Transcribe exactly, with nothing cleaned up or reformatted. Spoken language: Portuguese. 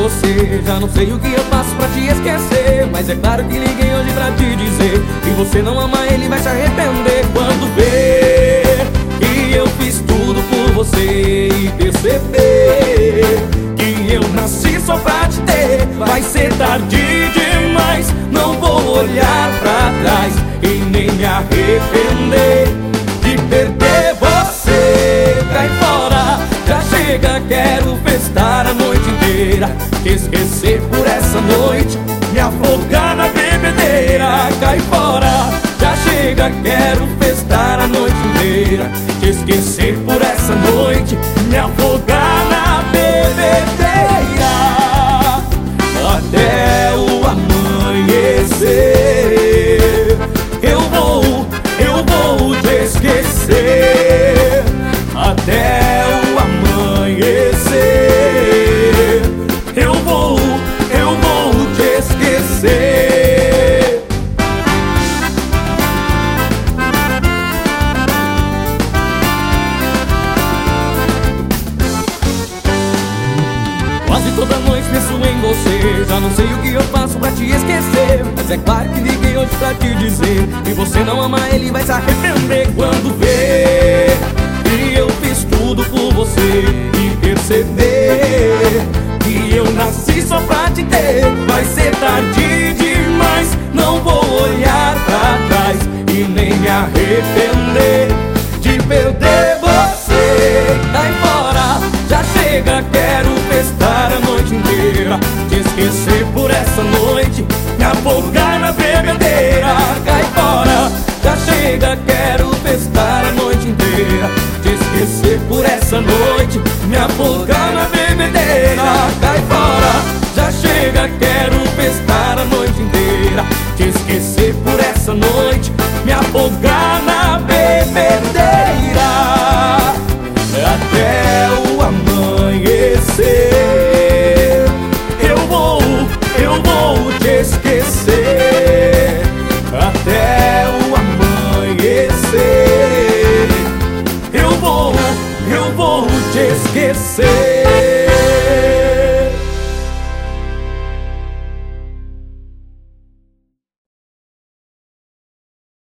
você. Já não sei o que eu faço pra te esquecer, mas é claro que liguei hoje pra te dizer que você não ama ele, vai se arrepender quando ver que eu fiz tudo por você e perceber que eu nasci só pra te ter. Vai ser tarde demais, não vou olhar pra trás e nem me arrepender de perder você. Cai fora, já chega, quero festar a noite inteira, te esquecer por essa noite, me afogar na bebedeira. Cai fora, já chega, quero festar a noite inteira, te esquecer por essa noite, me afogar na bebedeira até o amanhecer. Eu vou, eu vou te esquecer até o amanhecer. Eu vou, eu vou te esquecer. Quase toda noite penso em você, já não sei o que eu faço pra te esquecer, mas é claro que liguei hoje pra te dizer que você não ama ele, vai se arrepender quando ver que eu fiz tudo por você e perceber que eu nasci só pra te ter. Vai ser